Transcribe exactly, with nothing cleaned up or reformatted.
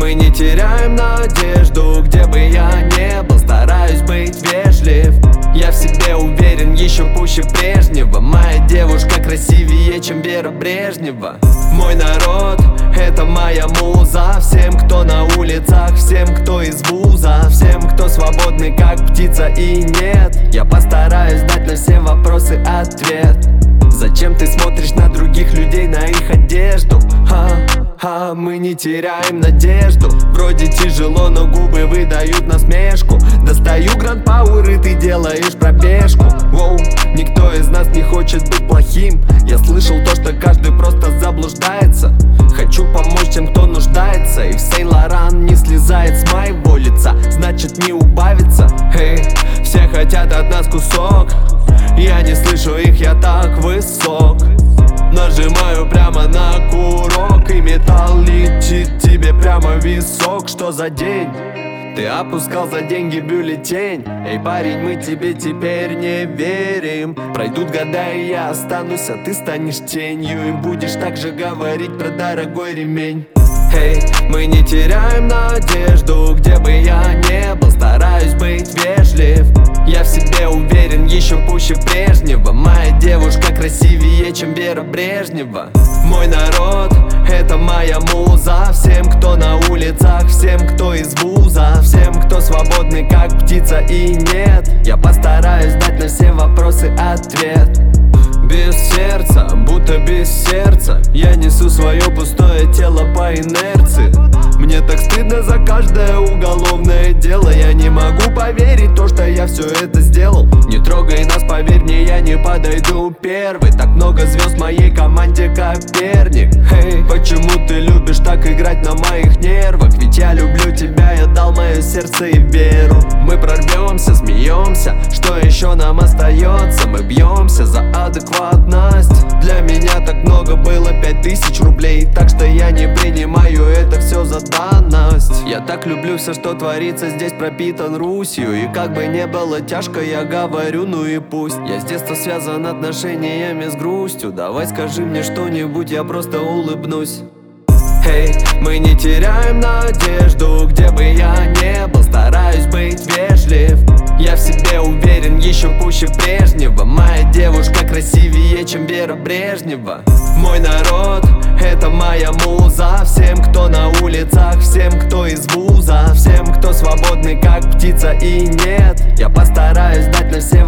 мы не теряем надежду. Где бы я не был, стараюсь быть вежлив. Я в себе уверен еще пуще прежнего. Моя девушка красивее, чем Вера Брежнева. Мой народ — это моя муза. Всем, кто на улицах, всем, кто из вуза, всем, кто свободный, как птица и нет, я постараюсь дать на все вопросы ответ. Зачем ты смотришь на других людей, на их одежду? Ха-ха, мы не теряем надежду. Вроде тяжело, но губы выдают насмешку. Достаю гранд пауэр, и ты делаешь пробежку. Воу, никто из нас не хочет быть плохим. Я слышал то, что каждый просто заблуждается. Хочу помочь тем, кто нуждается. И в Сен-Лоран не слезает с моего лица, значит не убавится. Эй, все хотят от нас кусок. Я не слышу их, я так высок. Нажимаю прямо на курок, и металл летит тебе прямо в висок. Что за день? Ты опускал за деньги бюллетень. Эй, парень, мы тебе теперь не верим. Пройдут года, и я останусь, а ты станешь тенью. И будешь также говорить про дорогой ремень. Эй, мы не теряем надежду. Где бы я не был, стараюсь быть вежлив. Я в себе уверен еще пуще прежнего. Моя девушка красивее, чем Вера Брежнева. Мой народ — это моя муза. Всем, кто на улицах, всем, кто из вуза, всем, кто свободный, как птица и нет, я постараюсь дать на все вопросы ответ. Без сердца, будто без сердца, я несу свое пустое тело по инерции. Мне так стыдно за каждое уголовное дело. Я не могу поверить то, что я все это сделал. Не трогай нас, поверь мне, я не подойду первый. Так много звезд в моей команде, Коперник. Эй, почему ты любишь так играть на моих нервах? Ведь я люблю тебя, я дал мое сердце и веру. Мы прорвемся, смеемся, что еще нам остается? Мы бьемся за адекватность. Для меня так много было пять тысяч рублей, так что я не принимаю это все за данность. Я так люблю все, что творится здесь, пропитан Русью. И как бы не было тяжко, я говорю, ну и пусть. Я с детства связан отношениями с грустью. Давай скажи мне что-нибудь, я просто улыбнусь. Эй, мы не теряем надежду. Где бы я не был, стараюсь быть вежлив. Я в себе уверен еще пуще прежнего. Моя девушка красивее, чем Вера Брежнева. Мой народ — это моя муза. Всем, кто на улицах, всем, кто из вуза, всем, кто свободный, как птица и нет, я постараюсь дать на все